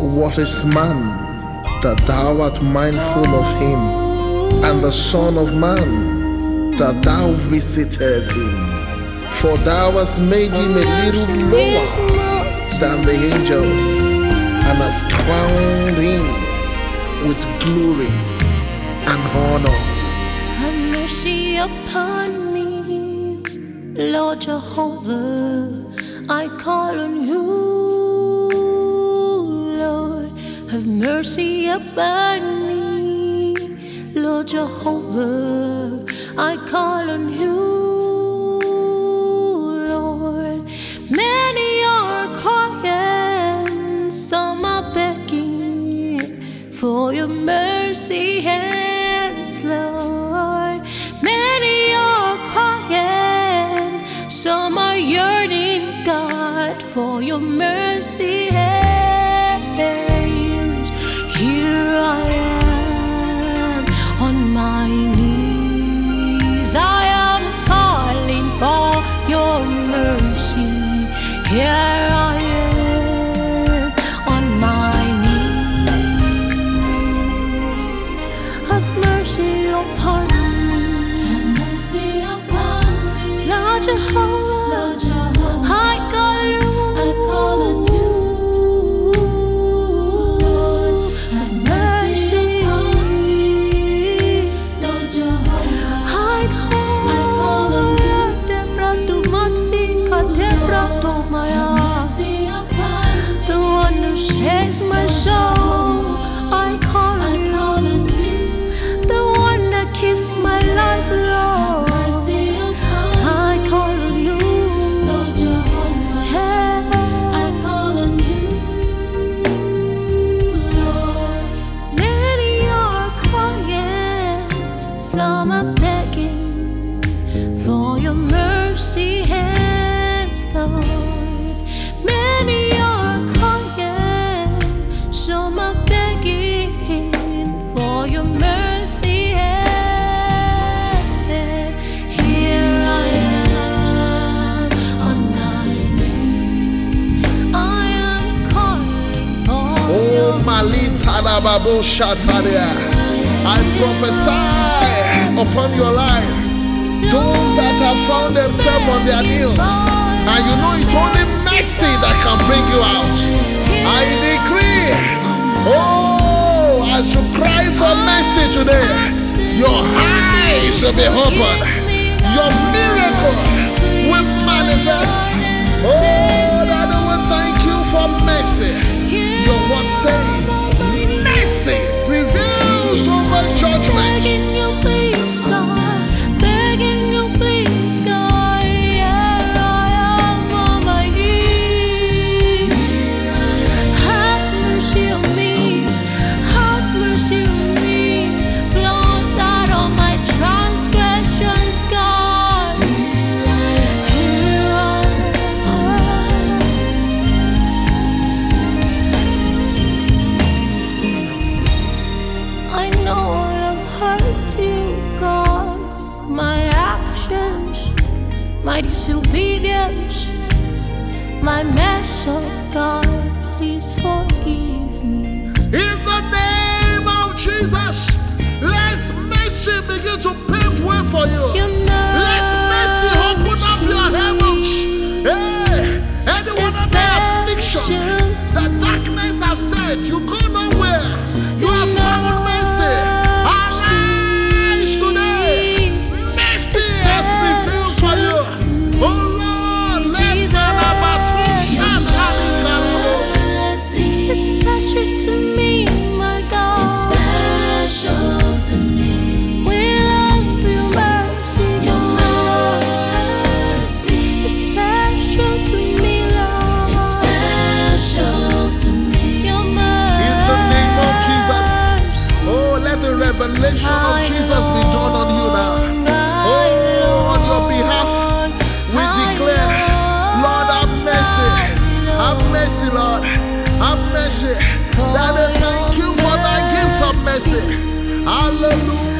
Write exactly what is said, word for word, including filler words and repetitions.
What is man that thou art mindful of him, and the Son of Man that thou visited him? For thou hast made him a little lower than the angels, and hast crowned him with glory and honor. Have mercy upon me, Lord Jehovah, I call on you, Lord. Have mercy upon me, Lord Jehovah, I call on you, Lord. Many are crying, some are begging for your mercy hands, Lord. Many are crying, some are yearning, God, for your mercy hands. Here I am on my knees, I am calling for your mercy. Here I am on my knees. Have mercy upon me, have mercy upon me, Lord Jehovah, Lord Jehovah, I call you, I call on you, Lord. Have mercy upon me, Lord Jehovah, I call, I call on you. The one who saves my soul, I call on you. The one that keeps my life low, I call on you. Hey, I call on you, Lord. Many are crying, some are begging for your mercy hands, Lord. Many are crying, some are begging for your mercy hand. Here I am on my knees, I am calling for Oh, your Malita Lababo Shataria, I prophesy upon your life. Those that have found themselves on their knees, and you know it's only mercy that can bring you out. I decree, oh, as you cry for mercy today, your eyes will be open. Your miracle will manifest. Oh, Lord, I will thank you for mercy. Your word says, mercy prevails over judgment. Begging you, please, God. Begging you, please, God. Here I am on my knees. Have mercy on me. Have mercy on me. Blot out all my transgressions, God. Here I am. I know I have hurt you, God. My actions, my disobedience, my mess up, God. Please forgive me. In the name of Jesus, let mercy begin to pave way for you. Your Let mercy open up your heavens. Hey, anyone under affliction, the darkness have said, you go nowhere. You have found mercy. Arise today. Mercy has prevailed for you. Oh Lord, let Jesus. It's special to me, my God. It's special to me. We love your mercy, your mercy. It's special to me, Lord. It's special to me, your mercy. In the name of Jesus. Oh, let the revelation of Jesus be done on you now. Oh, on your behalf, we declare, Lord, have mercy. Have mercy, Lord. Have mercy. Daddy, thank you for that gift of mercy. Hallelujah.